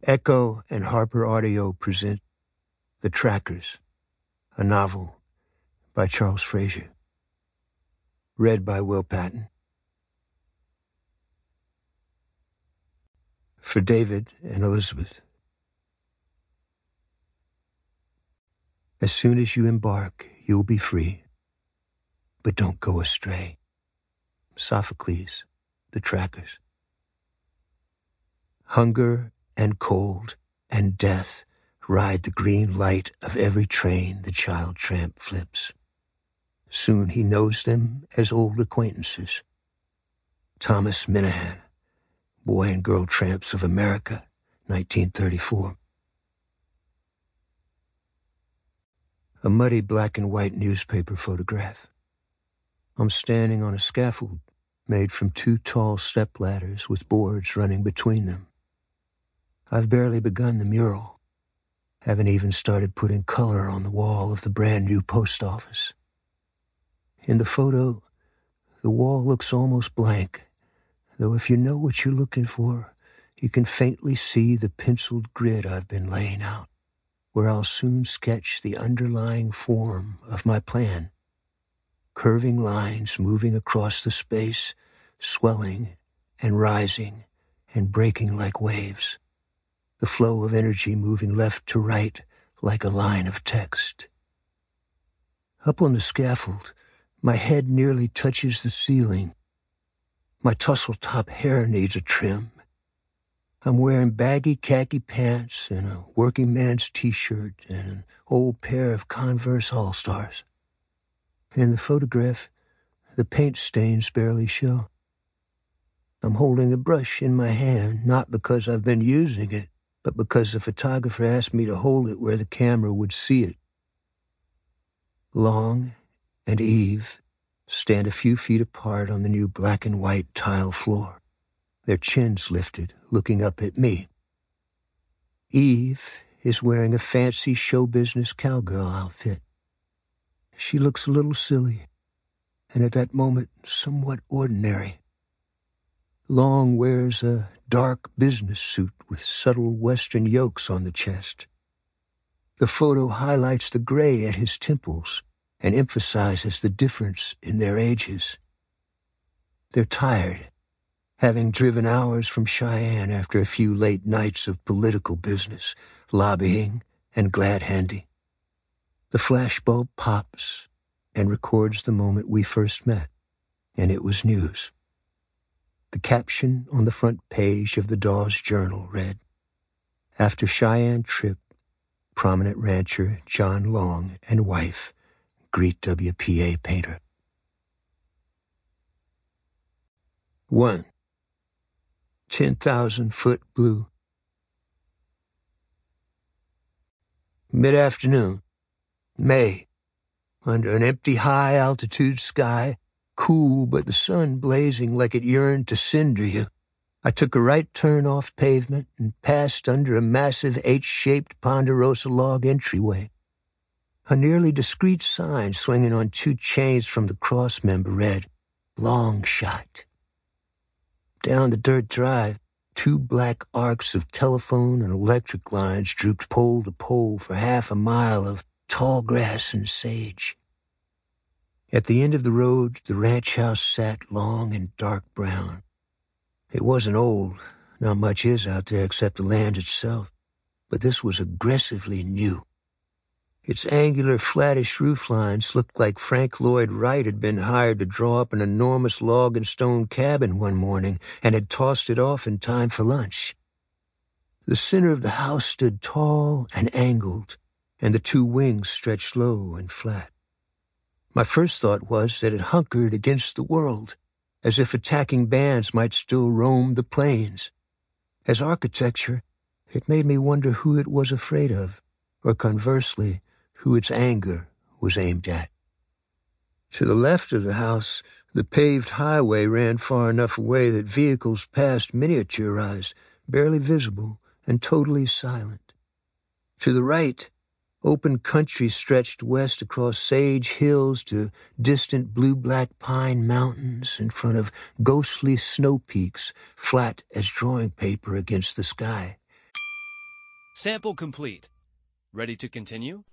Echo and Harper Audio present The Trackers, a novel by Charles Frazier. Read by Will Patton. For David and Elizabeth. As soon as you embark, you'll be free. But don't go astray. Sophocles, The Trackers. Hunger and cold and death ride the green light of every train the child tramp flips. Soon he knows them as old acquaintances. Thomas Minahan, Boy and Girl Tramps of America, 1934. A muddy black and white newspaper photograph. I'm standing on a scaffold made from 2 tall stepladders with boards running between them. I've barely begun the mural. Haven't even started putting color on the wall of the brand new post office. In the photo, the wall looks almost blank, though if you know what you're looking for, you can faintly see the penciled grid I've been laying out, where I'll soon sketch the underlying form of my plan. Curving lines moving across the space, swelling and rising and breaking like waves. The flow of energy moving left to right like a line of text. Up on the scaffold, my head nearly touches the ceiling. My tussle-top hair needs a trim. I'm wearing baggy khaki pants and a working man's t-shirt and an old pair of Converse All-Stars. In the photograph, the paint stains barely show. I'm holding a brush in my hand, not because I've been using it, but because the photographer asked me to hold it where the camera would see it. Long and Eve stand a few feet apart on the new black and white tile floor, their chins lifted, looking up at me. Eve is wearing a fancy show business cowgirl outfit. She looks a little silly, and at that moment, somewhat ordinary. Long wears a dark business suit with subtle western yokes on the chest. The photo highlights the gray at his temples and emphasizes the difference in their ages. They're tired, having driven hours from Cheyenne after a few late nights of political business, lobbying, and glad-handing. The flashbulb pops and records the moment we first met, and it was news. The caption on the front page of the Dawes Journal read, "After Cheyenne trip, prominent rancher John Long and wife greet WPA painter." 1. 10,000-foot blue. Mid-afternoon, May, under an empty high-altitude sky, cool but the sun blazing like it yearned to cinder you. I took a right turn off pavement and passed under a massive H-shaped Ponderosa log entryway. A nearly discreet sign swinging on 2 chains from the crossmember read, "Long Shot." Down the dirt drive, 2 black arcs of telephone and electric lines drooped pole to pole for half a mile of tall grass and sage. At the end of the road, the ranch house sat long and dark brown. It wasn't old, not much is out there except the land itself, but this was aggressively new. Its angular, flattish rooflines looked like Frank Lloyd Wright had been hired to draw up an enormous log and stone cabin one morning and had tossed it off in time for lunch. The center of the house stood tall and angled, and the 2 wings stretched low and flat. My first thought was that it hunkered against the world, as if attacking bands might still roam the plains. As architecture, it made me wonder who it was afraid of, or conversely, who its anger was aimed at. To the left of the house, the paved highway ran far enough away that vehicles passed miniaturized, barely visible, and totally silent. To the right, open country stretched west across sage hills to distant blue-black pine mountains in front of ghostly snow peaks, flat as drawing paper against the sky. Sample complete. Ready to continue?